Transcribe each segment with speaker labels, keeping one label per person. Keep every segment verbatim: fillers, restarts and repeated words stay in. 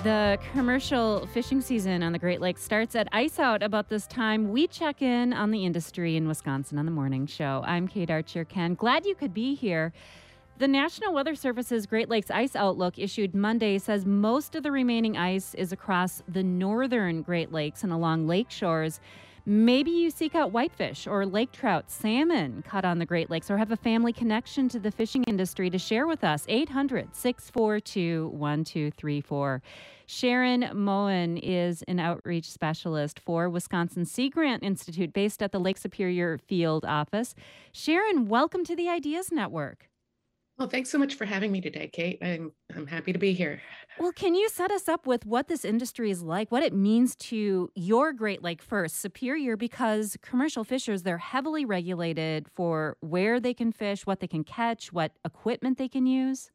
Speaker 1: The commercial fishing season on the Great Lakes starts at ice out about this time. We check in on the industry in Wisconsin on the morning show. I'm Kate Archer-Ken. Glad you could be here. The National Weather Service's Great Lakes Ice Outlook issued Monday says most of the remaining ice is across the northern Great Lakes and along lake shores. Maybe you seek out whitefish or lake trout, salmon caught on the Great Lakes, or have a family connection to the fishing industry to share with us. eight hundred, six four two, one two three four. Sharon Moen is an outreach specialist for Wisconsin Sea Grant Institute based at the Lake Superior Field Office. Sharon, welcome to the Ideas Network.
Speaker 2: Well, thanks so much for having me today, Kate. I'm I'm happy to be here.
Speaker 1: Well, can you set us up with what this industry is like, what it means to your Great Lake first, Superior, because commercial fishers, they're heavily regulated for where they can fish, what they can catch, what equipment they can use?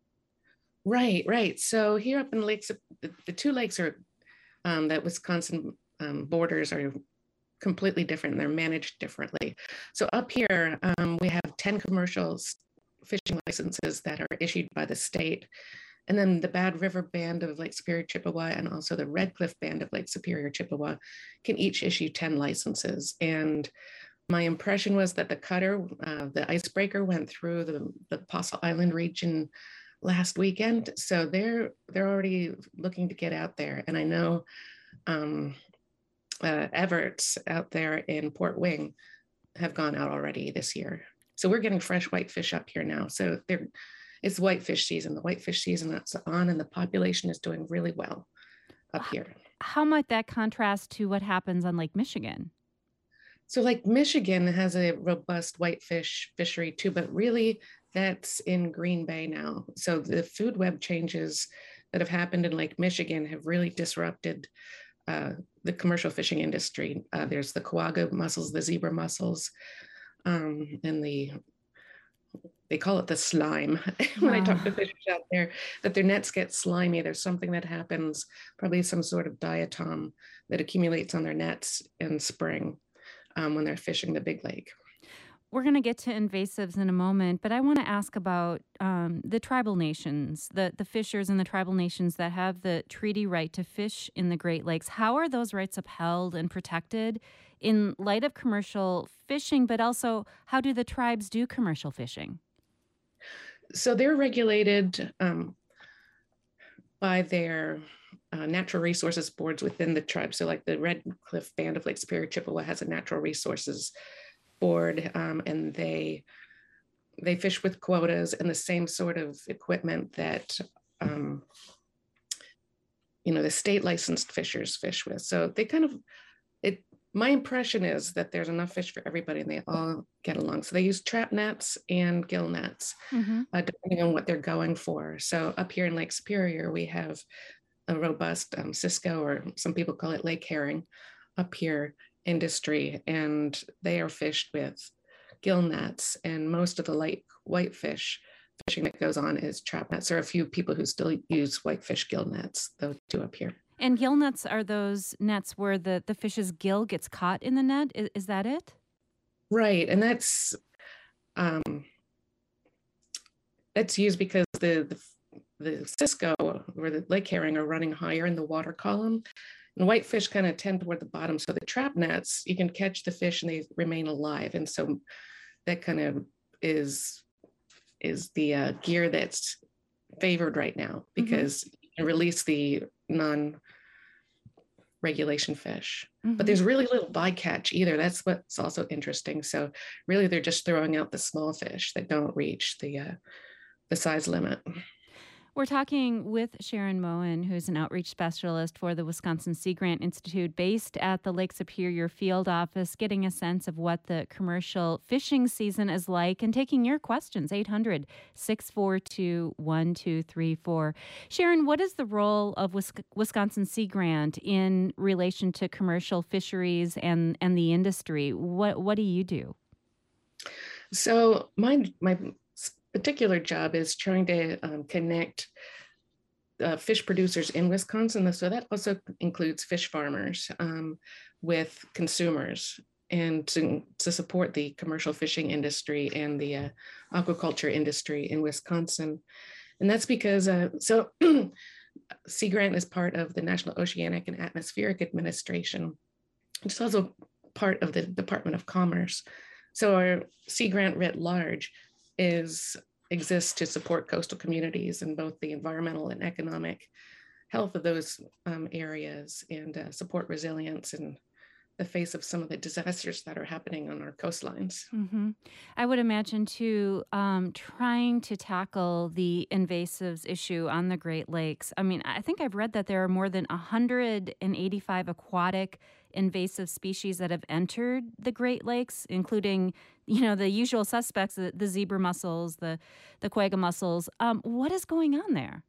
Speaker 2: Right, right. So here up in the lakes, the, the two lakes are um, that Wisconsin um, borders are completely different. They're managed differently. So up here, um, we have ten commercials fishing licenses that are issued by the state. And then the Bad River Band of Lake Superior Chippewa and also the Red Cliff Band of Lake Superior Chippewa can each issue ten licenses. And my impression was that the cutter, uh, the icebreaker, went through the, the Apostle Island region last weekend. So they're they're already looking to get out there. And I know um, uh, Everett's out there in Port Wing have gone out already this year. So we're getting fresh whitefish up here now. So there, it's whitefish season, the whitefish season that's on, and the population is doing really well up here.
Speaker 1: How might that contrast to what happens on Lake Michigan?
Speaker 2: So Lake Michigan has a robust whitefish fishery too, but really that's in Green Bay now. So the food web changes that have happened in Lake Michigan have really disrupted uh, the commercial fishing industry. Uh, there's the quagga mussels, the zebra mussels, Um, and the, they call it the slime. When I talk to fishers out there, that their nets get slimy. There's something that happens, probably some sort of diatom that accumulates on their nets in spring um, when they're fishing the big lake.
Speaker 1: We're going to get to invasives in a moment, but I want to ask about um, the tribal nations, the, the fishers in the tribal nations that have the treaty right to fish in the Great Lakes. How are those rights upheld and protected in light of commercial fishing, but also how do the tribes do commercial fishing?
Speaker 2: So they're regulated um, by their uh, natural resources boards within the tribe. So like the Red Cliff Band of Lake Superior Chippewa has a natural resources board, um, and they they fish with quotas and the same sort of equipment that um, you know the state licensed fishers fish with. So they kind of it. My impression is that there's enough fish for everybody and they all get along. So they use trap nets and gill nets, mm-hmm. uh, depending on what they're going for. So up here in Lake Superior, we have a robust um, Cisco, or some people call it lake herring, up here industry, and they are fished with gill nets, and most of the lake whitefish fishing that goes on is trap nets. There are a few people who still use whitefish gill nets, though, too, up here.
Speaker 1: And gill nets are those nets where the, the fish's gill gets caught in the net? Is, is that it?
Speaker 2: Right, and that's um, that's used because the, the the Cisco or the lake herring are running higher in the water column, and whitefish kind of tend toward the bottom. So the trap nets, you can catch the fish and they remain alive, and so that kind of is is the uh, gear that's favored right now, because mm-hmm. you can release the non-regulation fish. Mm-hmm. But there's really little bycatch either. That's what's also interesting. So really they're just throwing out the small fish that don't reach the uh, the size limit.
Speaker 1: We're talking with Sharon Moen, who's an outreach specialist for the Wisconsin Sea Grant Institute based at the Lake Superior Field Office, getting a sense of what the commercial fishing season is like and taking your questions, eight hundred, six four two, one two three four. Sharon, what is the role of Wisconsin Sea Grant in relation to commercial fisheries and, and the industry? What, what do you do?
Speaker 2: So my my particular job is trying to um, connect uh, fish producers in Wisconsin. So that also includes fish farmers um, with consumers, and to, to support the commercial fishing industry and the uh, aquaculture industry in Wisconsin. And that's because, uh, so Sea Grant is part of the National Oceanic and Atmospheric Administration, which is also part of the Department of Commerce. So our Sea Grant writ large is exists to support coastal communities in both the environmental and economic health of those um, areas, and uh, support resilience in the face of some of the disasters that are happening on our coastlines.
Speaker 1: hmm I would imagine too, um, trying to tackle the invasives issue on the Great Lakes. I mean, I think I've read that there are more than one hundred eighty-five aquatic invasive species that have entered the Great Lakes, including, you know, the usual suspects, the, the zebra mussels, the the quagga mussels. Um, what is going on there?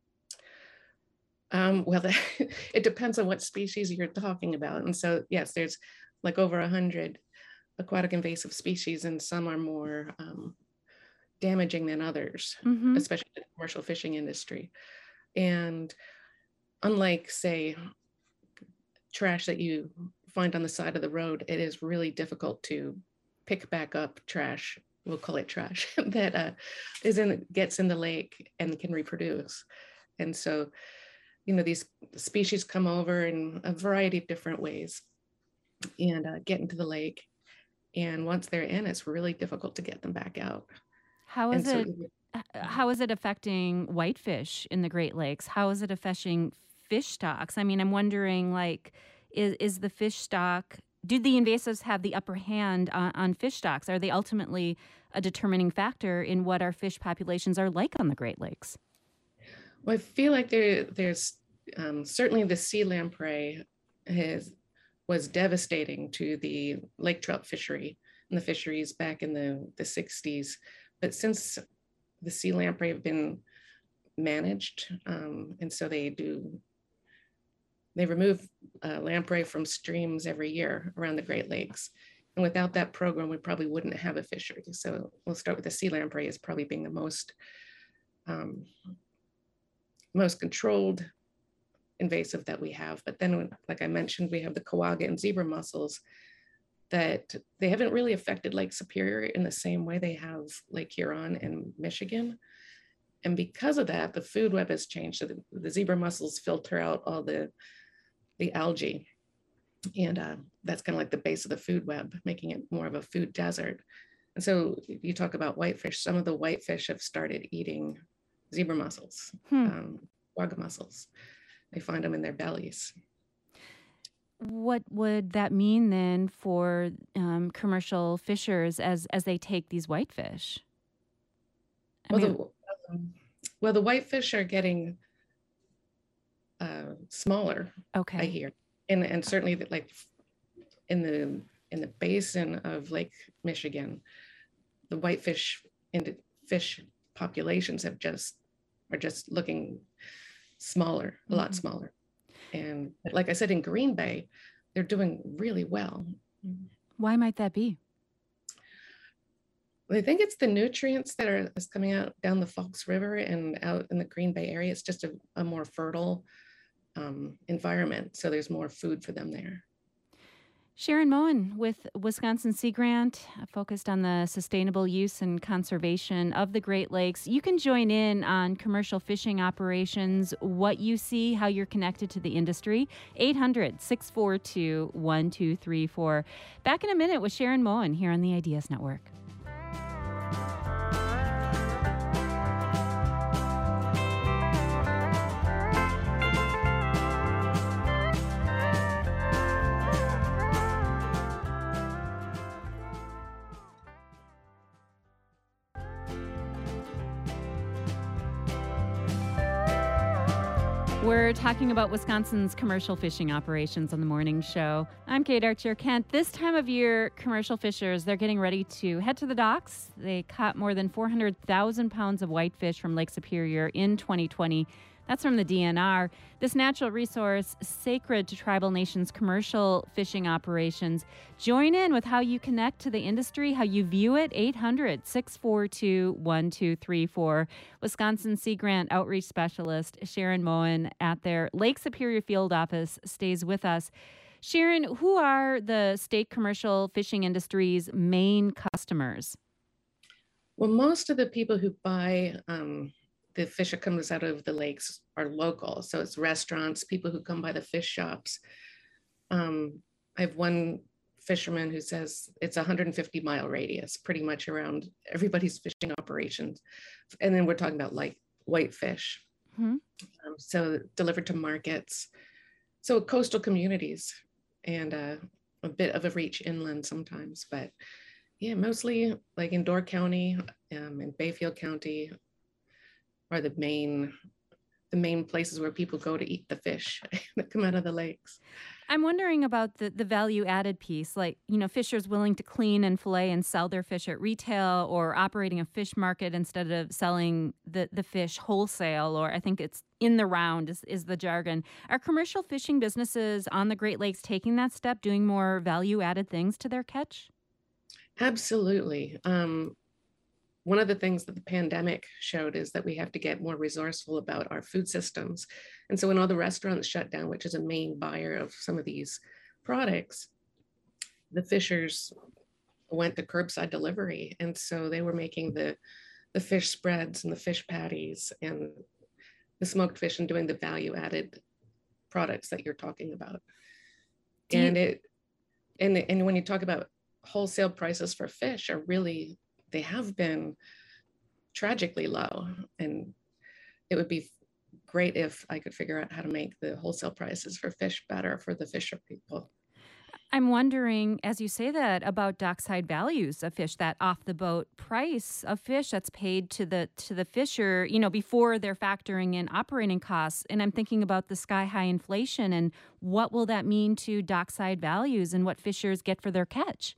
Speaker 2: Um, well, the, it depends on what species you're talking about. And so, yes, there's like over one hundred aquatic invasive species, and some are more um, damaging than others,
Speaker 1: hmm
Speaker 2: especially in the commercial fishing industry. And unlike, say, trash that you find on the side of the road, it is really difficult to pick back up trash. We'll call it trash that uh, is in gets in the lake and can reproduce. And so, you know, these species come over in a variety of different ways and uh, get into the lake. And once they're in, it's really difficult to get them back out.
Speaker 1: How
Speaker 2: And
Speaker 1: is
Speaker 2: so,
Speaker 1: it? h- How is it affecting whitefish in the Great Lakes? How is it affecting fish stocks? I mean, I'm wondering, like, is is the fish stock? Do the invasives have the upper hand on, on fish stocks? Are they ultimately a determining factor in what our fish populations are like on the Great Lakes?
Speaker 2: well, I feel like there, there's um, certainly the sea lamprey has was devastating to the lake trout fishery and the fisheries back in the, the sixties. But since the sea lamprey have been managed, um, and so they do, they remove uh, lamprey from streams every year around the Great Lakes. And without that program, we probably wouldn't have a fishery. So we'll start with the sea lamprey as probably being the most, um, most controlled invasive that we have. But then, like I mentioned, we have the quagga and zebra mussels that they haven't really affected Lake Superior in the same way they have Lake Huron and Michigan. And because of that, the food web has changed. So the, the zebra mussels filter out all the, the algae. And uh, that's kind of like the base of the food web, making it more of a food desert. And so you talk about whitefish, some of the whitefish have started eating zebra mussels,
Speaker 1: Hmm.
Speaker 2: um, quagga mussels. They find them in their bellies.
Speaker 1: What would that mean then for um, commercial fishers as as they take these whitefish? I
Speaker 2: Well,
Speaker 1: mean,
Speaker 2: the um, well, the whitefish are getting uh, smaller, I
Speaker 1: okay.
Speaker 2: hear, and and certainly that, like in the in the basin of Lake Michigan, the whitefish and fish populations have just are just looking smaller, a lot
Speaker 1: Mhm.
Speaker 2: smaller. And like I said, in Green Bay, they're doing really well.
Speaker 1: Why might that be?
Speaker 2: I think it's the nutrients that are is coming out down the Fox River and out in the Green Bay area. It's just a, a more fertile um, environment. So there's more food for them there.
Speaker 1: Sharon Moen with Wisconsin Sea Grant, uh, focused on the sustainable use and conservation of the Great Lakes. You can join in on commercial fishing operations, what you see, how you're connected to the industry. eight hundred, six four two, one two three four. Back in a minute with Sharon Moen here on the Ideas Network. We're talking about Wisconsin's commercial fishing operations on the morning show. I'm Kate Archer Kent. This time of year, commercial fishers, they're getting ready to head to the docks. They caught more than four hundred thousand pounds of whitefish from Lake Superior in twenty twenty. That's from the D N R. This natural resource, sacred to tribal nations' commercial fishing operations. Join in with how you connect to the industry, how you view it. eight hundred, six four two, one two three four. Wisconsin Sea Grant Outreach Specialist Sharon Moen at their Lake Superior Field Office stays with us. Sharon, who are the state commercial fishing industry's main customers?
Speaker 2: Well, most of the people who buy um, the fish that comes out of the lakes are local. So it's restaurants, people who come by the fish shops. Um, I have one fisherman who says it's a one hundred fifty mile radius, pretty much around everybody's fishing operations. And then we're talking about like whitefish. Mm-hmm. Um, so delivered to markets. So coastal communities and uh, a bit of a reach inland sometimes, but yeah, mostly like in Door County um, and Bayfield County are the main the main places where people go to eat the fish that come out of the lakes.
Speaker 1: I'm wondering about the, the value added piece, like, you know, fishers willing to clean and fillet and sell their fish at retail or operating a fish market instead of selling the, the fish wholesale, or I think it's in the round is, is the jargon. Are commercial fishing businesses on the Great Lakes taking that step, doing more value added things to their catch?
Speaker 2: Absolutely. Um, One of the things that the pandemic showed is that we have to get more resourceful about our food systems. And so when all the restaurants shut down, which is a main buyer of some of these products, the fishers went to curbside delivery. And so they were making the, the fish spreads and the fish patties and the smoked fish and doing the value added products that you're talking about. Do and you- it and, and when you talk about wholesale prices for fish are really, they have been tragically low, and it would be great if I could figure out how to make the wholesale prices for fish better for the fisher people.
Speaker 1: I'm wondering, as you say that, about dockside values of fish, that off the boat price of fish that's paid to the to the fisher, you know, before they're factoring in operating costs. And I'm thinking about the sky high inflation and what will that mean to dockside values and what fishers get for their catch?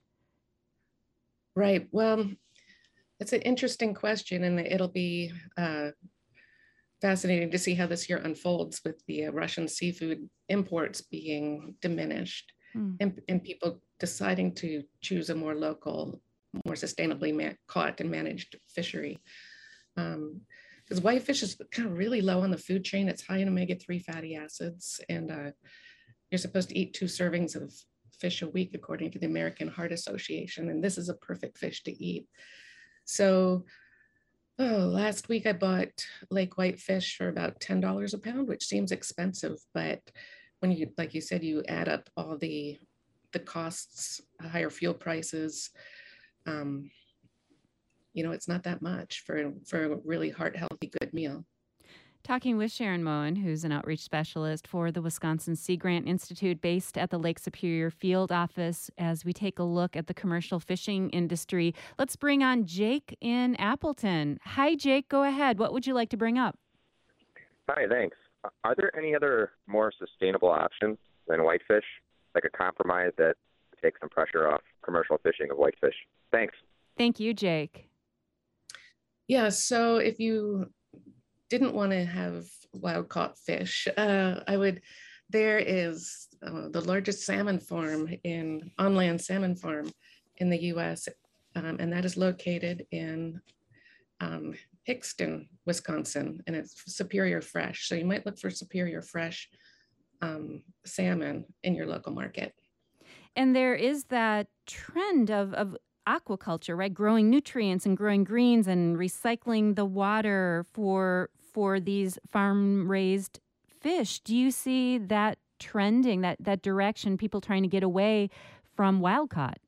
Speaker 2: Right. Well, it's an interesting question, and it'll be uh, fascinating to see how this year unfolds with the uh, Russian seafood imports being diminished mm. and, and people deciding to choose a more local, more sustainably ma- caught and managed fishery. Um, because whitefish is kind of really low on the food chain. It's high in omega three fatty acids, and uh, you're supposed to eat two servings of fish a week, according to the American Heart Association, and this is a perfect fish to eat. So, oh, last week I bought lake whitefish for about ten dollars a pound, which seems expensive, but when you, like you said, you add up all the the costs, higher fuel prices, um, you know, it's not that much for, for a really heart-healthy, good meal.
Speaker 1: Talking with Sharon Moen, who's an outreach specialist for the Wisconsin Sea Grant Institute based at the Lake Superior Field Office, as we take a look at the commercial fishing industry. Let's bring on Jake in Appleton. Hi, Jake. Go ahead. What would you like to bring up?
Speaker 3: Hi, thanks. Are there any other more sustainable options than whitefish, like a compromise that takes some pressure off commercial fishing of whitefish? Thanks.
Speaker 1: Thank you, Jake.
Speaker 2: Yeah, so if you didn't want to have wild caught fish, uh, I would, there is uh, the largest salmon farm in, on-land salmon farm in the U S, um, and that is located in um, Hixton, Wisconsin, and it's Superior Fresh. So you might look for Superior Fresh um, salmon in your local market.
Speaker 1: And there is that trend of, of aquaculture, right? Growing nutrients and growing greens and recycling the water for for these farm-raised fish. Do you see that trending, that that direction, people trying to get away from wild caught?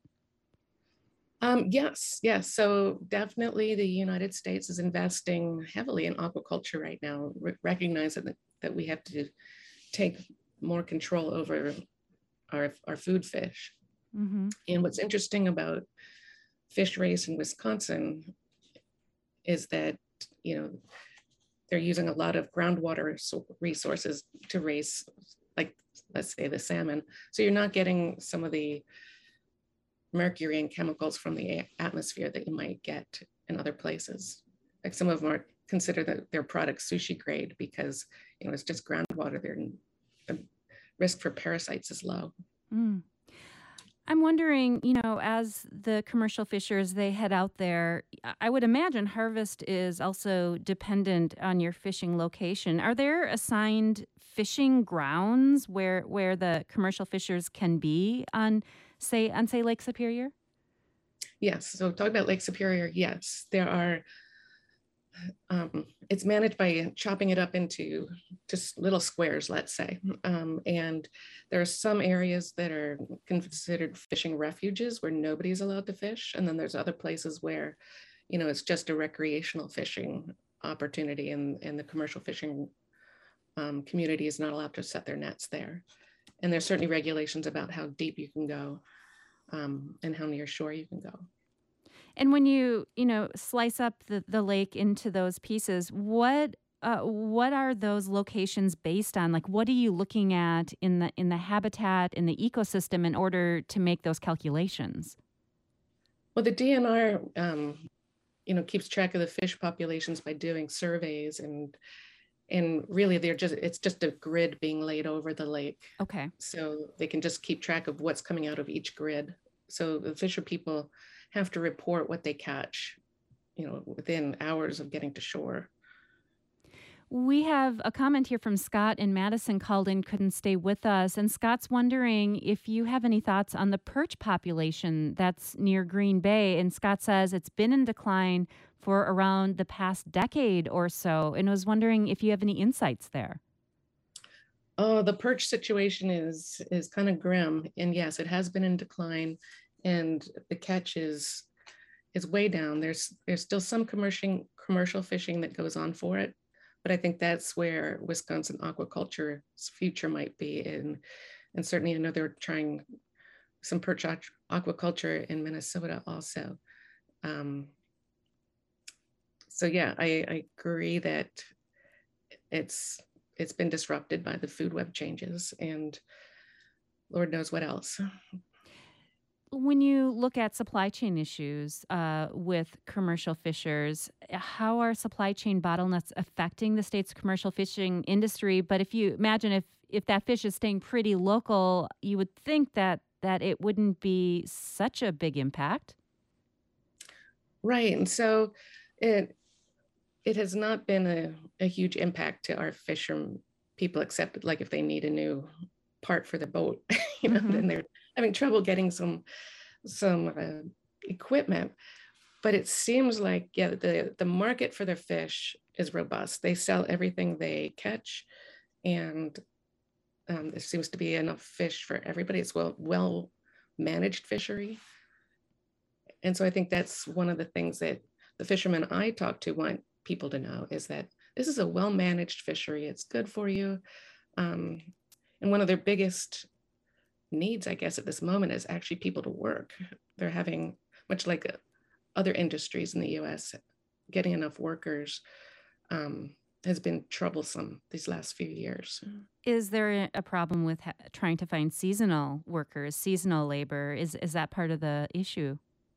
Speaker 2: Um, yes, yes. So definitely the United States is investing heavily in aquaculture right now, re- recognizing that, that we have to take more control over our, our food fish. Mm-hmm. And what's interesting about fish raised in Wisconsin is that, you know, they're using a lot of groundwater resources to raise, like, let's say the salmon. So you're not getting some of the mercury and chemicals from the atmosphere that you might get in other places. Like some of them are consider that their products sushi grade because, you know, it's just groundwater there and the risk for parasites is low. Mm.
Speaker 1: I'm wondering, you know, as the commercial fishers, they head out there, I would imagine harvest is also dependent on your fishing location. Are there assigned fishing grounds where where the commercial fishers can be on, say, on, say, Lake Superior?
Speaker 2: Yes. So talking about Lake Superior, yes, there are um, it's managed by chopping it up into just little squares, let's say. Um, and there are some areas that are considered fishing refuges where nobody's allowed to fish. And then there's other places where, you know, it's just a recreational fishing opportunity, and, and the commercial fishing um, community is not allowed to set their nets there. And there's certainly regulations about how deep you can go um, and how near shore you can go.
Speaker 1: And when you, you know, slice up the, the lake into those pieces, what uh, what are those locations based on? Like, what are you looking at in the in the habitat, in the ecosystem, in order to make those calculations?
Speaker 2: Well, the D N R, um, you know, keeps track of the fish populations by doing surveys, and and really they're just it's just a grid being laid over the lake.
Speaker 1: Okay.
Speaker 2: So they can just keep track of what's coming out of each grid. So the fisher people have to report what they catch, you know, within hours of getting to shore.
Speaker 1: We have a comment here from Scott in Madison, called in, couldn't stay with us. And Scott's wondering if you have any thoughts on the perch population that's near Green Bay. And Scott says it's been in decline for around the past decade or so, and was wondering if you have any insights there.
Speaker 2: Oh, the perch situation is is kind of grim. And yes, it has been in decline, and the catch is is way down. There's there's still some commercial commercial fishing that goes on for it, but I think that's where Wisconsin aquaculture's future might be. And and certainly I know they're trying some perch aquaculture in Minnesota also. Um, so yeah, I, I agree that it's it's been disrupted by the food web changes, and Lord knows what else.
Speaker 1: When you look at supply chain issues uh, with commercial fishers, how are supply chain bottlenecks affecting the state's commercial fishing industry? But if you imagine if, if that fish is staying pretty local, you would think that that it wouldn't be such a big impact.
Speaker 2: Right. And so it it has not been a, a huge impact to our fisher people, except like if they need a new part for the boat, you know, mm-hmm. then they're having trouble getting some some uh, equipment. But it seems like, yeah, the, the market for their fish is robust. They sell everything they catch, and um, there seems to be enough fish for everybody. It's well well managed fishery. And so I think that's one of the things that the fishermen I talk to want people to know, is that this is a well-managed fishery. It's good for you. Um, and one of their biggest needs, I guess, at this moment is actually people to work. They're having, much like uh, other industries in the U S, getting enough workers um, has been troublesome these last few years.
Speaker 1: Is there a problem with ha- trying to find seasonal workers, seasonal labor? Is, is that part of the issue?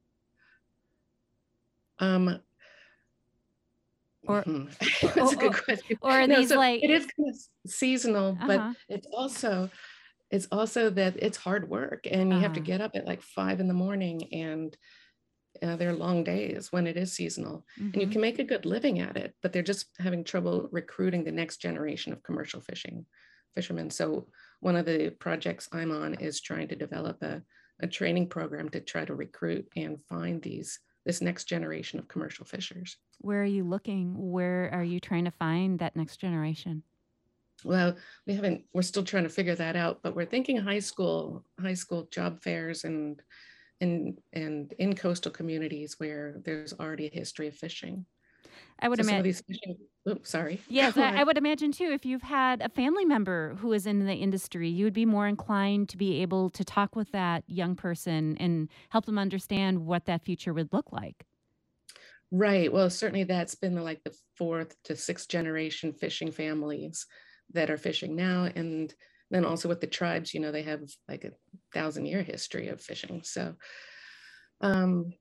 Speaker 2: Um,
Speaker 1: Or,
Speaker 2: that's a good question.
Speaker 1: Or are
Speaker 2: no,
Speaker 1: these
Speaker 2: so
Speaker 1: like
Speaker 2: it is kind of seasonal,
Speaker 1: uh-huh.
Speaker 2: but it's also it's also that it's hard work, and you uh-huh. have to get up at like five in the morning, and uh, they're long days when it is seasonal, mm-hmm. and you can make a good living at it, but they're just having trouble recruiting the next generation of commercial fishing fishermen. So one of the projects I'm on is trying to develop a, a training program to try to recruit and find these this next generation of commercial fishers.
Speaker 1: Where are you looking? Where are you trying to find that next generation?
Speaker 2: Well, we haven't, we're still trying to figure that out, but we're thinking high school, high school job fairs and, and, and in coastal communities where there's already a history of fishing.
Speaker 1: I would
Speaker 2: so
Speaker 1: imagine.
Speaker 2: Some of these fishing, oops, sorry.
Speaker 1: Yes, I, I would imagine too, if you've had a family member who is in the industry, you would be more inclined to be able to talk with that young person and help them understand what that future would look like.
Speaker 2: Right. Well, certainly that's been the, like the fourth to sixth generation fishing families that are fishing now. And then also with the tribes, you know, they have like a thousand year history of fishing. So, um,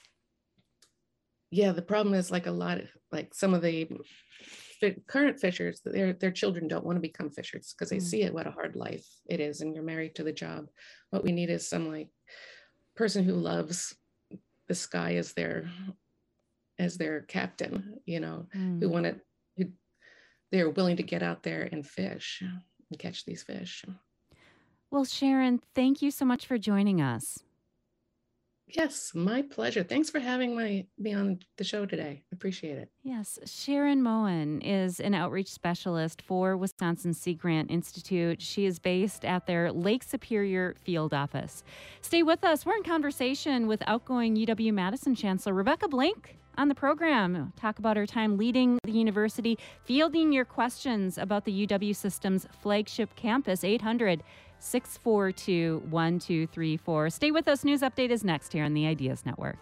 Speaker 2: yeah, the problem is like a lot of like some of the current fishers, their their children don't want to become fishers because they mm. see it, what a hard life it is, and you're married to the job. What we need is some like person who loves the sky as their as their captain, you know, mm. who want to, who they're willing to get out there and fish and catch these fish.
Speaker 1: Well, Sharon, thank you so much for joining us.
Speaker 2: Yes, my pleasure. Thanks for having my, me on the show today. I appreciate it.
Speaker 1: Yes, Sharon Moen is an outreach specialist for Wisconsin Sea Grant Institute. She is based at their Lake Superior field office. Stay with us. We're in conversation with outgoing U W-Madison Chancellor Rebecca Blank on the program. Talk about her time leading the university, fielding your questions about the U W system's flagship campus, eight hundred, six four two, one two three four. Stay with us. News Update is next here on the Ideas Network.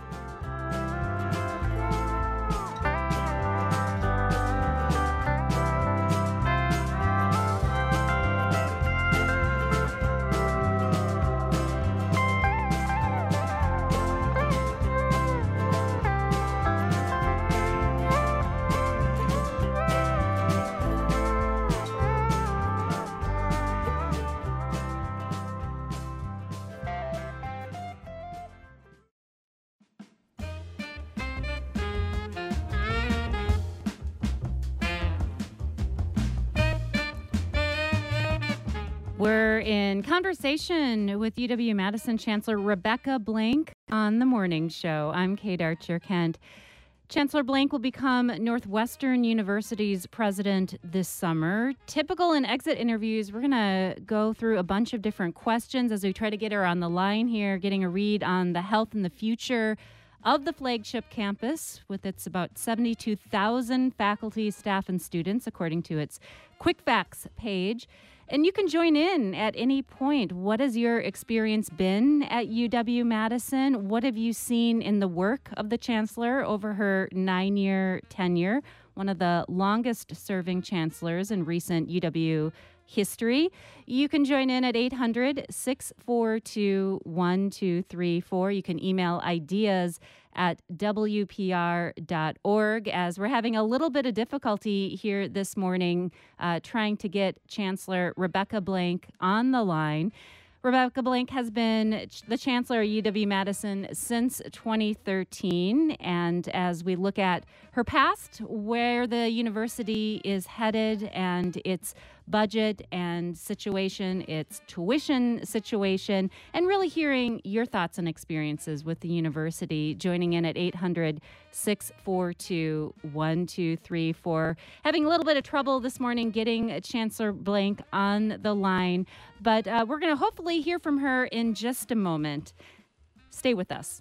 Speaker 1: We're in conversation with U W-Madison Chancellor Rebecca Blank on the morning show. I'm Kate Archer-Kent. Chancellor Blank will become Northwestern University's president this summer. Typical in exit interviews, we're going to go through a bunch of different questions as we try to get her on the line here, getting a read on the health and the future of the flagship campus with its about seventy-two thousand faculty, staff, and students, according to its Quick Facts page. And you can join in at any point. What has your experience been at U W-Madison? What have you seen in the work of the chancellor over her nine-year tenure, one of the longest-serving chancellors in recent U W history? You can join in at eight hundred, six four two, one two three four. You can email ideas at w p r dot org, as we're having a little bit of difficulty here this morning uh, trying to get Chancellor Rebecca Blank on the line. Rebecca Blank has been the chancellor at U W-Madison since twenty thirteen, and as we look at her past, where the university is headed and its budget and situation, its tuition situation, and really hearing your thoughts and experiences with the university, joining in at eight hundred, six four two, one two three four. Having a little bit of trouble this morning getting Chancellor Blank on the line, but uh, we're going to hopefully hear from her in just a moment. Stay with us.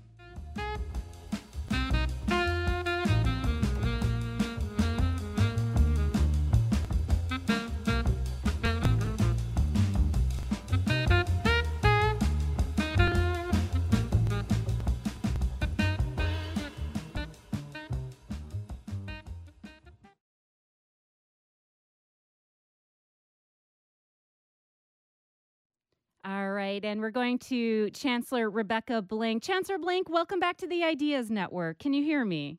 Speaker 1: All right, and we're going to Chancellor Rebecca Blank. Chancellor Blank, welcome back to the Ideas Network. Can you hear me?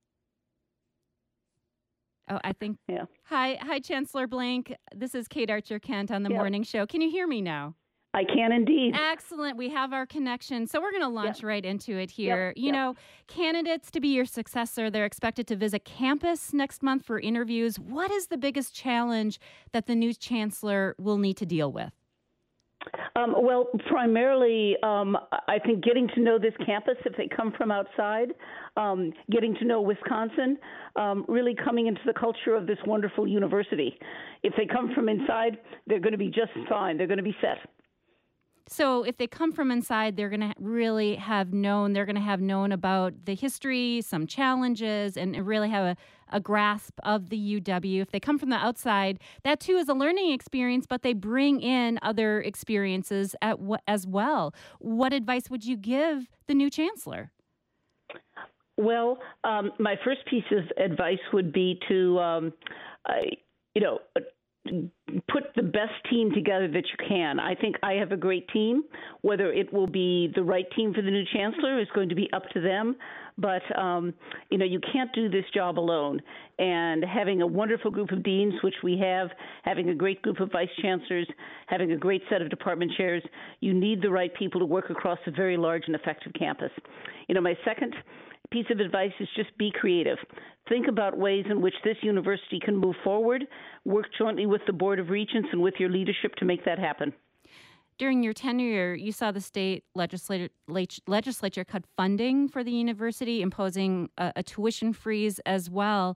Speaker 1: Oh, I think.
Speaker 4: Yeah.
Speaker 1: Hi, hi, Chancellor Blank. This is Kate Archer-Kent on the
Speaker 4: Yeah.
Speaker 1: morning show. Can you hear me now?
Speaker 4: I can indeed.
Speaker 1: Excellent. We have our connection. So we're going to launch
Speaker 4: Yep.
Speaker 1: right into it here.
Speaker 4: Yep.
Speaker 1: You
Speaker 4: Yep.
Speaker 1: know, candidates to be your successor, they're expected to visit campus next month for interviews. What is the biggest challenge that the new chancellor will need to deal with?
Speaker 4: Um, well, primarily, um, I think getting to know this campus if they come from outside, um, getting to know Wisconsin, um, really coming into the culture of this wonderful university. If they come from inside, they're going to be just fine. They're going to be set.
Speaker 1: So if they come from inside, they're going to really have known, they're going to have known about the history, some challenges, and really have a, a grasp of the U W. If they come from the outside, that too is a learning experience, but they bring in other experiences at, as well. What advice would you give the new chancellor?
Speaker 4: Well, um, my first piece of advice would be to, um, uh, you know, put the best team together that you can. I think I have a great team. Whether it will be the right team for the new chancellor is going to be up to them. But, um, you know, you can't do this job alone. And having a wonderful group of deans, which we have, having a great group of vice chancellors, having a great set of department chairs, you need the right people to work across a very large and effective campus. You know, my second piece of advice is just be creative. Think about ways in which this university can move forward. Work jointly with the Board of Regents and with your leadership to make that happen.
Speaker 1: during your tenure, you saw the state legislature legislature cut funding for the university, imposing a, a tuition freeze as well.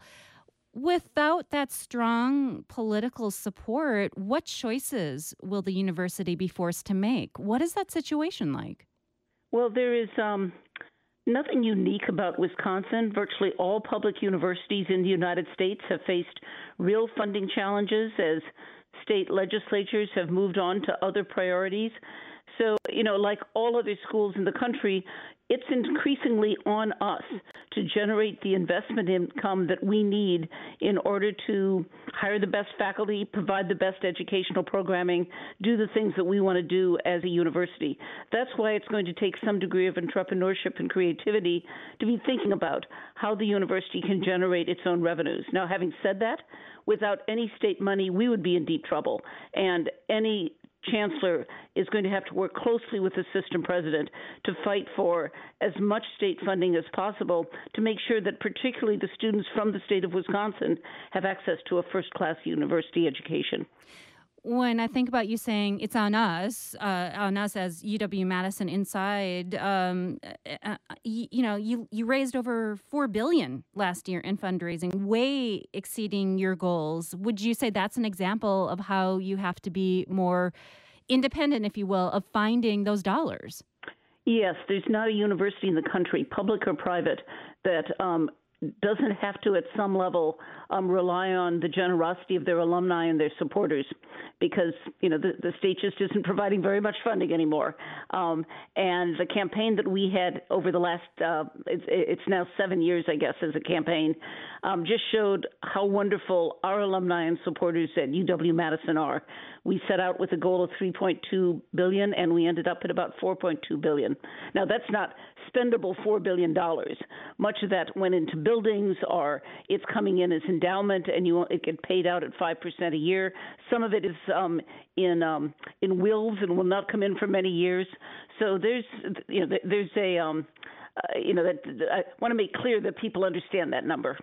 Speaker 1: Without that strong political support, what choices will the university be forced to make? What is that situation like?
Speaker 4: Well, there is um, nothing unique about Wisconsin. Virtually all public universities in the United States have faced real funding challenges as state legislatures have moved on to other priorities. So, you know, like all other schools in the country, it's increasingly on us to generate the investment income that we need in order to hire the best faculty, provide the best educational programming, do the things that we want to do as a university. That's why it's going to take some degree of entrepreneurship and creativity to be thinking about how the university can generate its own revenues. Now, having said that, without any state money, we would be in deep trouble. And any chancellor is going to have to work closely with the system president to fight for as much state funding as possible to make sure that particularly the students from the state of Wisconsin have access to a first-class university education.
Speaker 1: When I think about you saying it's on us, uh, on us as U W-Madison Inside, um, uh, you, you know, you, you raised over four billion dollars last year in fundraising, way exceeding your goals. Would you say that's an example of how you have to be more independent, if you will, of finding those dollars?
Speaker 4: Yes, there's not a university in the country, public or private, that um, doesn't have to, at some level, um, rely on the generosity of their alumni and their supporters, because you know the, the state just isn't providing very much funding anymore. Um, and the campaign that we had over the last, uh, it's, it's now seven years, I guess, as a campaign, um, just showed how wonderful our alumni and supporters at U W-Madison are. We set out with a goal of three point two billion dollars, and we ended up at about four point two billion dollars. Now, that's not spendable four billion dollars. Much of that went into buildings, or it's coming in as endowment, and you it get paid out at five percent a year. Some of it is um, in um, in wills and will not come in for many years. So there's you know there's a um, uh, you know that I want to make clear that people understand that number.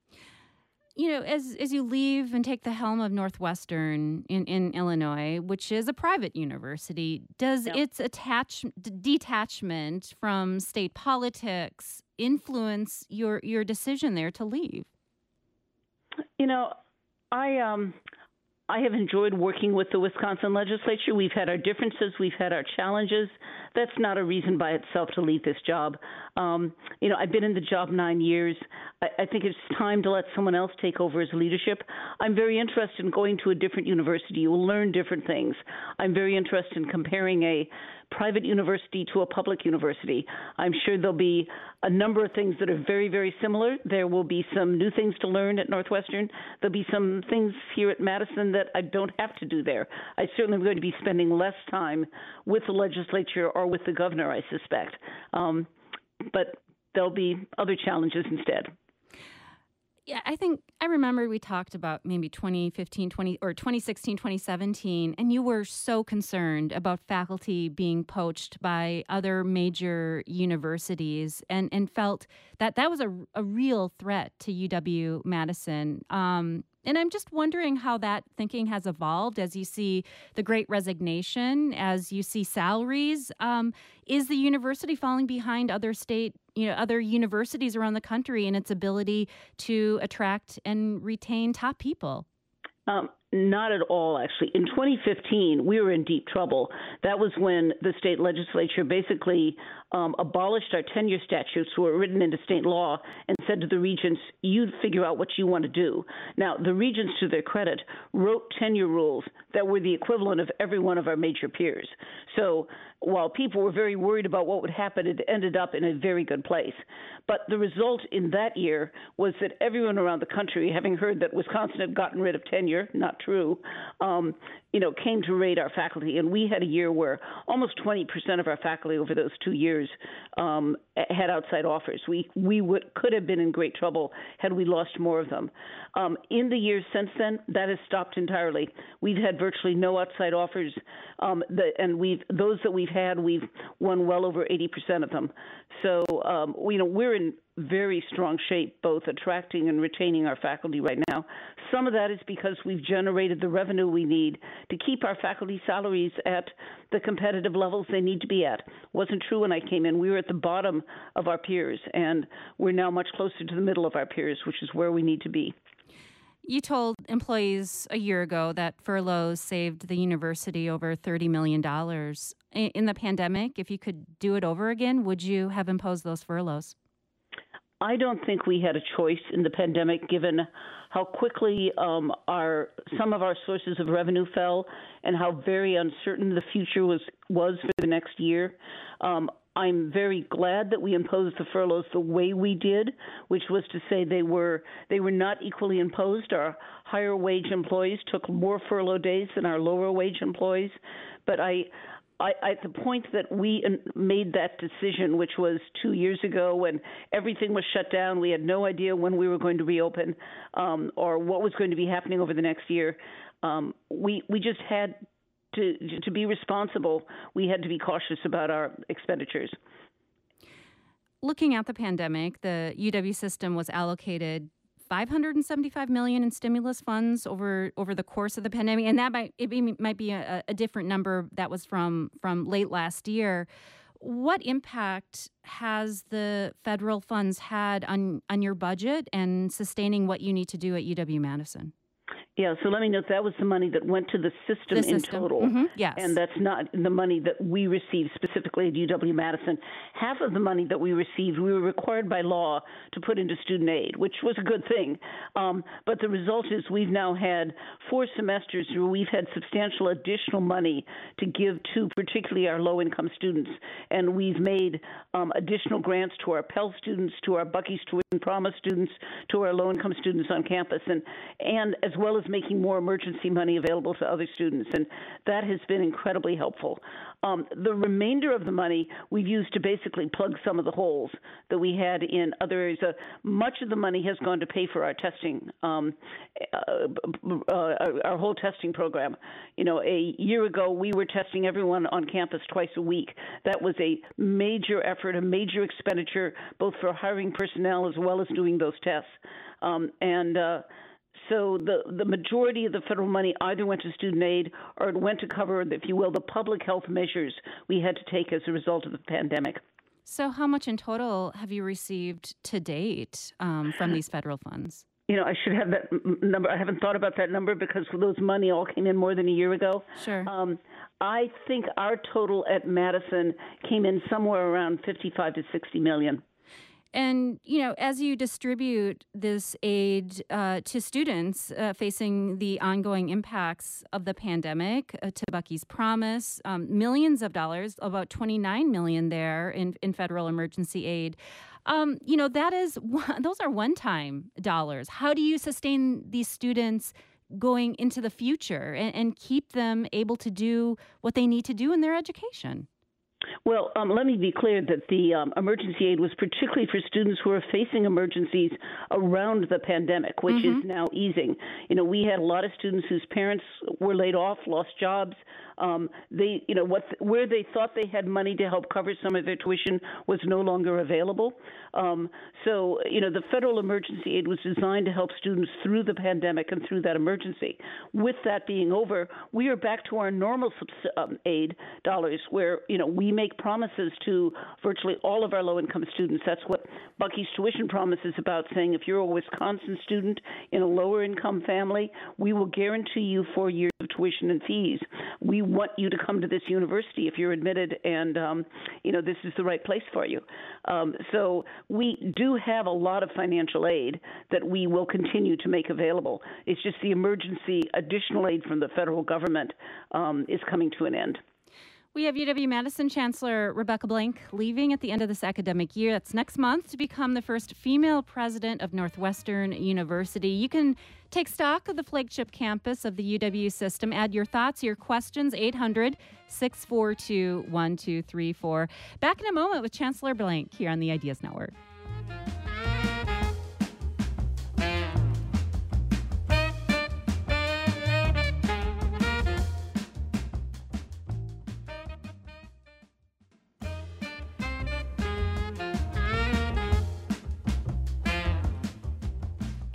Speaker 1: You know, as as you leave and take the helm of Northwestern in, in Illinois, which is a private university, does yep. its attach, d- detachment from state politics influence your, your decision there to leave?
Speaker 4: You know, I um, I have enjoyed working with the Wisconsin legislature. We've had our differences. We've had our challenges. That's not a reason by itself to leave this job. Um, you know, I've been in the job nine years. I, I think it's time to let someone else take over as leadership. I'm very interested in going to a different university. You will learn different things. I'm very interested in comparing a private university to a public university. I'm sure there'll be a number of things that are very, very similar. There will be some new things to learn at Northwestern. There'll be some things here at Madison that I don't have to do there. I certainly am going to be spending less time with the legislature or with the governor, I suspect. Um, but there'll be other challenges instead.
Speaker 1: Yeah, I think I remember we talked about maybe twenty fifteen, twenty or twenty sixteen, twenty seventeen, and you were so concerned about faculty being poached by other major universities and, and felt that that was a, a real threat to U W-Madison. Um, and I'm just wondering how that thinking has evolved as you see the Great Resignation, as you see salaries. Um, is the university falling behind other state, you know, other universities around the country in its ability to attract and retain top people?
Speaker 4: Um, not at all, actually. In twenty fifteen, we were in deep trouble. That was when the state legislature basically um, abolished our tenure statutes, which were written into state law, and said to the regents, you figure out what you want to do. Now, the regents, to their credit, wrote tenure rules that were the equivalent of every one of our major peers. So while people were very worried about what would happen, it ended up in a very good place. But the result in that year was that everyone around the country, having heard that Wisconsin had gotten rid of tenure, not true, um, you know, came to raid our faculty. And we had a year where almost twenty percent of our faculty over those two years um, had outside offers. We we would, could have been in great trouble had we lost more of them. Um, in the years since then, that has stopped entirely. We've had virtually no outside offers, um, the, and we've those that we've had, we've won well over eighty percent of them. So, um, you know, we're in very strong shape, both attracting and retaining our faculty right now. Some of that is because we've generated the revenue we need to keep our faculty salaries at the competitive levels they need to be at. Wasn't true when I came in. We were at the bottom of our peers, and we're now much closer to the middle of our peers, which is where we need to be.
Speaker 1: You told employees a year ago that furloughs saved the university over thirty million dollars. In the pandemic, if you could do it over again, would you have imposed those furloughs?
Speaker 4: I don't think we had a choice in the pandemic, given how quickly um, our some of our sources of revenue fell and how very uncertain the future was, was for the next year. Um, I'm very glad that we imposed the furloughs the way we did, which was to say they were they were not equally imposed. Our higher wage employees took more furlough days than our lower wage employees. But I, I at the point that we made that decision, which was two years ago when everything was shut down, we had no idea when we were going to reopen um, or what was going to be happening over the next year. Um, we we just had To, to be responsible, we had to be cautious about our expenditures.
Speaker 1: Looking at the pandemic, the U W system was allocated five hundred seventy-five million dollars in stimulus funds over over the course of the pandemic, and that might it be, might be a, a different number that was from from late last year. What impact has the federal funds had on on your budget and sustaining what you need to do at U W-Madison?
Speaker 4: Yeah, so let me note that was the money that went to the system,
Speaker 1: the
Speaker 4: in
Speaker 1: system.
Speaker 4: total.
Speaker 1: Mm-hmm. Yes.
Speaker 4: And that's not the money that we received specifically at U W-Madison. Half of the money that we received, we were required by law to put into student aid, which was a good thing. Um, but the result is we've now had four semesters where we've had substantial additional money to give to particularly our low-income students. And we've made um, additional grants to our Pell students, to our Bucky's Tuition Promise students, to our low-income students on campus, and, and as well as making more emergency money available to other students, and that has been incredibly helpful. Um, the remainder of the money we've used to basically plug some of the holes that we had in other areas. Uh, much of the money has gone to pay for our testing, um, uh, uh, our whole testing program. You know, a year ago we were testing everyone on campus twice a week. That was a major effort, a major expenditure, both for hiring personnel as well as doing those tests. Um, and uh, So the, the majority of the federal money either went to student aid or it went to cover, if you will, the public health measures we had to take as a result of the pandemic.
Speaker 1: So how much in total have you received to date um, from these federal funds?
Speaker 4: You know, I should have that number. I haven't thought about that number because those money all came in more than a year ago.
Speaker 1: Sure.
Speaker 4: Um, I think our total at Madison came in somewhere around fifty-five to sixty million.
Speaker 1: And, you know, as you distribute this aid uh, to students uh, facing the ongoing impacts of the pandemic, uh, to Bucky's Promise, um, millions of dollars, about twenty-nine million dollars there in, in federal emergency aid. Um, you know, that is one, those are one-time dollars. How do you sustain these students going into the future and, and keep them able to do what they need to do in their education?
Speaker 4: Well, um, let me be clear that the um, emergency aid was particularly for students who are facing emergencies around the pandemic, which mm-hmm. is now easing. You know, we had a lot of students whose parents were laid off, lost jobs. Um, they, you know, what where they thought they had money to help cover some of their tuition was no longer available. Um, so, you know, the federal emergency aid was designed to help students through the pandemic and through that emergency. With that being over, we are back to our normal um, aid dollars, where, you know, we make promises to virtually all of our low-income students. That's what Bucky's Tuition Promise is about, saying if you're a Wisconsin student in a lower-income family, we will guarantee you four years of tuition and fees. We want you to come to this university if you're admitted, and um, you know, this is the right place for you. Um, so we do have a lot of financial aid that we will continue to make available. It's just the emergency additional aid from the federal government um, is coming to an end.
Speaker 1: We have U W-Madison Chancellor Rebecca Blank leaving at the end of this academic year. That's next month, to become the first female president of Northwestern University. You can take stock of the flagship campus of the U W system. Add your thoughts, your questions, eight hundred, six four two, one two three four. Back in a moment with Chancellor Blank here on the Ideas Network.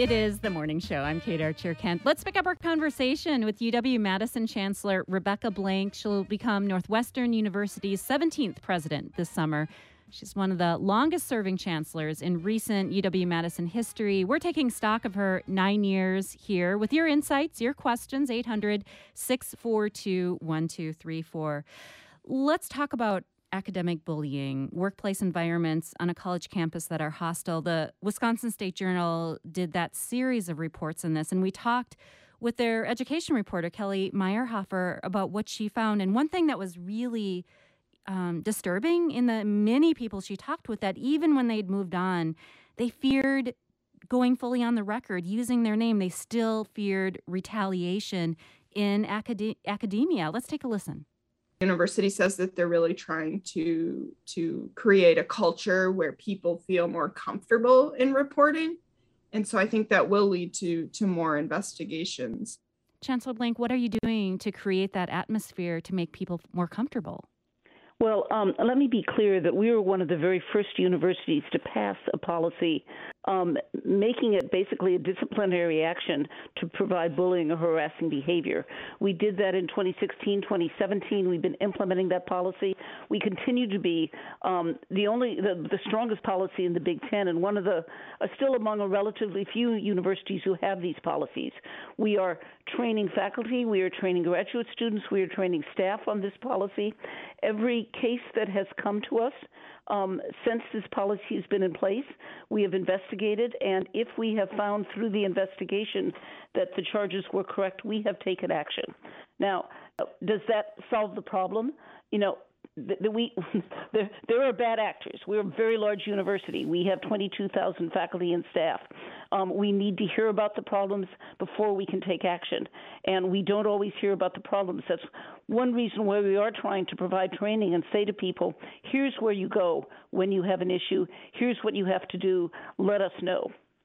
Speaker 1: It is the morning show. I'm Kate Archer-Kent. Let's pick up our conversation with U W-Madison Chancellor Rebecca Blank. She'll become Northwestern University's seventeenth president this summer. She's one of the longest-serving chancellors in recent U W-Madison history. We're taking stock of her nine years here with your insights, your questions, eight hundred, six four two, one two three four. Let's talk about academic bullying, workplace environments on a college campus that are hostile. The Wisconsin State Journal did that series of reports on this, and we talked with their education reporter, Kelly Meyerhofer, about what she found. And one thing that was really um, disturbing in the many people she talked with, that even when they'd moved on, they feared going fully on the record, using their name. They still feared retaliation in acad- academia. Let's take a listen.
Speaker 5: University says that they're really trying to to create a culture where people feel more comfortable in reporting. And so I think that will lead to to more investigations.
Speaker 1: Chancellor Blank, what are you doing to create that atmosphere to make people more comfortable?
Speaker 4: Well, um, let me be clear that we were one of the very first universities to pass a policy um, making it basically a disciplinary action to provide bullying or harassing behavior. We did that in twenty sixteen, twenty seventeen. We've been implementing that policy. We continue to be um, the only, the, the strongest policy in the Big Ten, and one of the, uh, still among a relatively few universities who have these policies. We are training faculty, we are training graduate students, we are training staff on this policy. Every case that has come to us um, since this policy has been in place, we have investigated, and if we have found through the investigation that the charges were correct, we have taken action. Now, does that solve the problem? You know, the, the, we, there, there are bad actors. We're a very large university. We have twenty-two thousand faculty and staff. Um, we need to hear about the problems before we can take action. And we don't always hear about the problems. That's one reason why we are trying to provide training and say to people, here's where you go when you have an issue. Here's what you have to do. Let us know.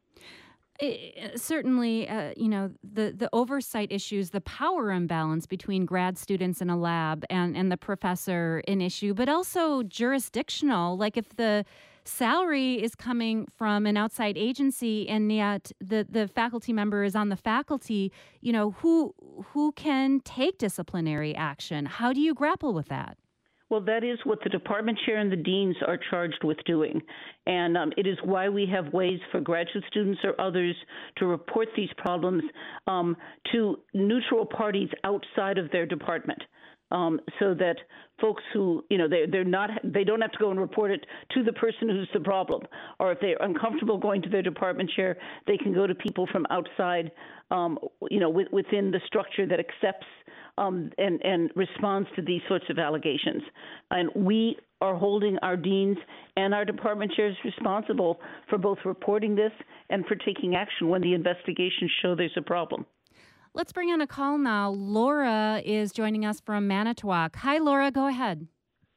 Speaker 1: It, certainly, uh, you know, the, the oversight issues, the power imbalance between grad students in a lab and, and the professor an issue, but also jurisdictional. Like if the salary is coming from an outside agency and yet the, the faculty member is on the faculty, you know, who who can take disciplinary action? How do you grapple with that?
Speaker 4: Well, that is what the department chair and the deans are charged with doing. And um, it is why we have ways for graduate students or others to report these problems um, to neutral parties outside of their department. Um, so that folks who, you know, they're, they're not, they don't have to go and report it to the person who's the problem. Or if they're uncomfortable going to their department chair, they can go to people from outside, um, you know, w- within the structure that accepts um, and, and responds to these sorts of allegations. And we are holding our deans and our department chairs responsible for both reporting this and for taking action when the investigations show there's a problem.
Speaker 1: Let's bring on a call now. Laura is joining us from Manitowoc. Hi, Laura. Go ahead.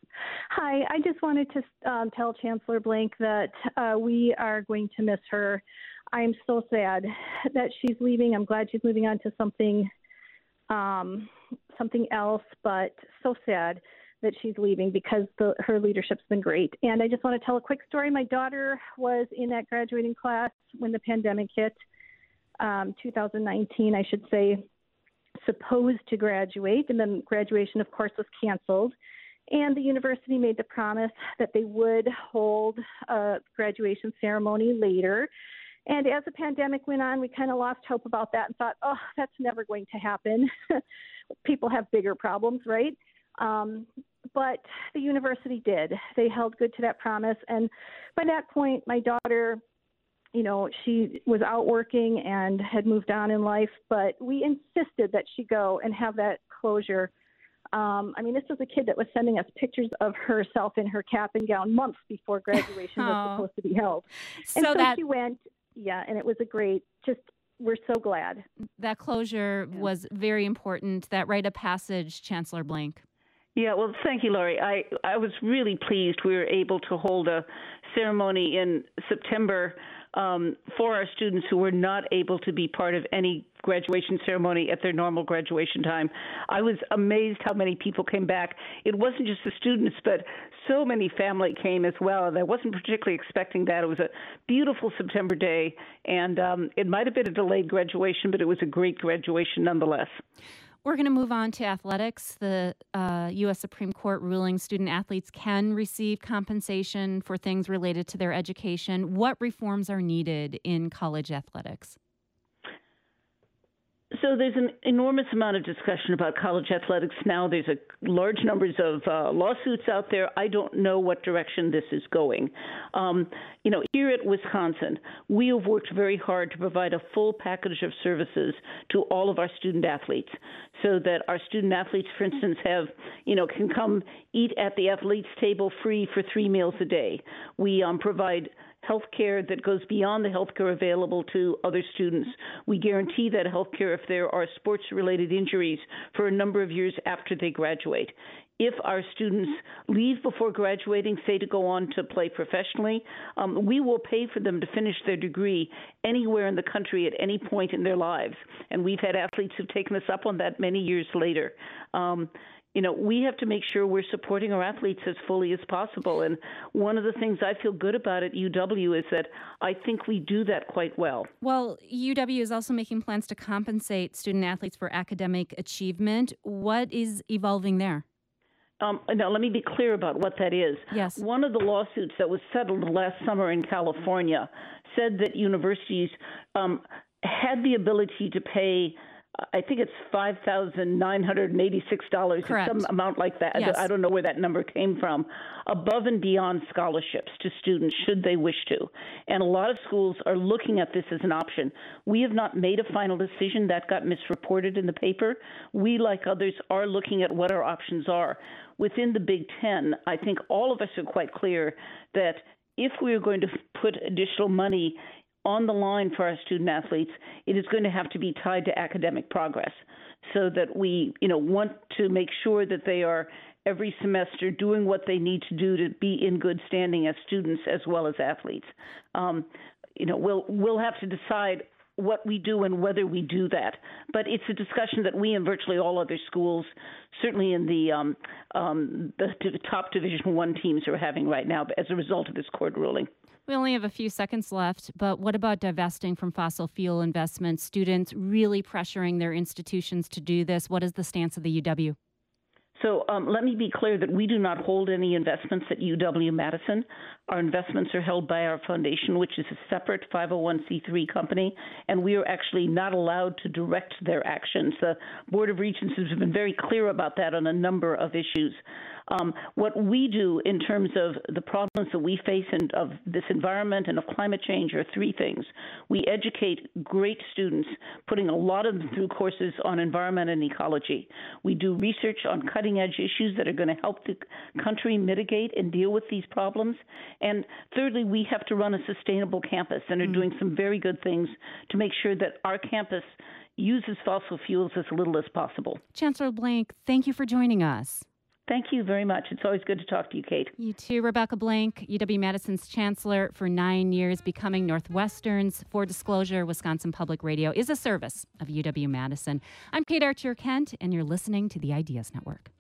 Speaker 6: Hi. I just wanted to um, tell Chancellor Blank that uh, we are going to miss her. I am so sad that she's leaving. I'm glad she's moving on to something, um, something else, but so sad that she's leaving because the, her leadership's been great. And I just want to tell a quick story. My daughter was in that graduating class when the pandemic hit. Um, two thousand nineteen, I should say, supposed to graduate, and then graduation, of course, was canceled. And the university made the promise that they would hold a graduation ceremony later. And as the pandemic went on, we kind of lost hope about that and thought, oh, that's never going to happen. People have bigger problems, right? Um, but the university did. They held good to that promise. And by that point, my daughter, you know, she was out working and had moved on in life, but we insisted that she go and have that closure. Um, I mean, this was a kid that was sending us pictures of herself in her cap and gown months before graduation was supposed to be held.
Speaker 1: So,
Speaker 6: and so
Speaker 1: that,
Speaker 6: she went, yeah, and it was a great, just, we're so glad.
Speaker 1: That closure yeah. was very important, that rite of passage, Chancellor Blank.
Speaker 4: Yeah, well, thank you, Laurie. I, I was really pleased we were able to hold a ceremony in September um, for our students who were not able to be part of any graduation ceremony at their normal graduation time. I was amazed how many people came back. It wasn't just the students, but so many family came as well, and I wasn't particularly expecting that. It was a beautiful September day, and um, it might have been a delayed graduation, but it was a great graduation nonetheless.
Speaker 1: We're going to move on to athletics. The uh, U S Supreme Court ruling student athletes can receive compensation for things related to their education. What reforms are needed in college athletics?
Speaker 4: So there's an enormous amount of discussion about college athletics now. There's a large numbers of uh, lawsuits out there. I don't know what direction this is going. Um, you know, here at Wisconsin, we have worked very hard to provide a full package of services to all of our student athletes, so that our student athletes, for instance, have, you know, can come eat at the athletes' table free for three meals a day. We um, provide health care that goes beyond the health care available to other students. We guarantee that health care if there are sports-related injuries for a number of years after they graduate. If our students leave before graduating, say to go on to play professionally, um, we will pay for them to finish their degree anywhere in the country at any point in their lives. And we've had athletes who've taken us up on that many years later. Um, You know, we have to make sure we're supporting our athletes as fully as possible. And one of the things I feel good about at U W is that I think we do that quite well.
Speaker 1: Well, U W is also making plans to compensate student athletes for academic achievement. What is evolving there?
Speaker 4: Um, now, let me be clear about what that is.
Speaker 1: Yes.
Speaker 4: One of the lawsuits that was settled last summer in California said that universities um, had the ability to pay I think it's five thousand nine hundred eighty-six dollars, some amount like that.
Speaker 1: Yes.
Speaker 4: I don't know where that number came from, above and beyond scholarships to students should they wish to. And a lot of schools are looking at this as an option. We have not made a final decision. That got misreported in the paper. We, like others, are looking at what our options are. Within the Big Ten, I think all of us are quite clear that if we are going to put additional money on the line for our student athletes, it is going to have to be tied to academic progress, so that we, you know, want to make sure that they are every semester doing what they need to do to be in good standing as students as well as athletes. Um, you know, we'll we'll have to decide what we do and whether we do that. But it's a discussion that we and virtually all other schools, certainly in the um, um, the, the top Division One teams, are having right now as a result of this court ruling.
Speaker 1: We only have a few seconds left, but what about divesting from fossil fuel investments? Students really pressuring their institutions to do this. What is the stance of the U W?
Speaker 4: So um, let me be clear that we do not hold any investments at U W-Madison. Our investments are held by our foundation, which is a separate five oh one c three company, and we are actually not allowed to direct their actions. The Board of Regents has been very clear about that on a number of issues. Um, what we do in terms of the problems that we face and of this environment and of climate change are three things. We educate great students, putting a lot of them through courses on environment and ecology. We do research on cutting-edge issues that are going to help the country mitigate and deal with these problems. And thirdly, we have to run a sustainable campus and are mm-hmm. doing some very good things to make sure that our campus uses fossil fuels as little as possible.
Speaker 1: Chancellor Blank, thank you for joining us.
Speaker 4: Thank you very much. It's always good to talk to you, Kate.
Speaker 1: You too. Rebecca Blank, U W-Madison's chancellor for nine years, becoming Northwestern's. For disclosure, Wisconsin Public Radio is a service of U W-Madison. I'm Kate Archer-Kent, and you're listening to the Ideas Network.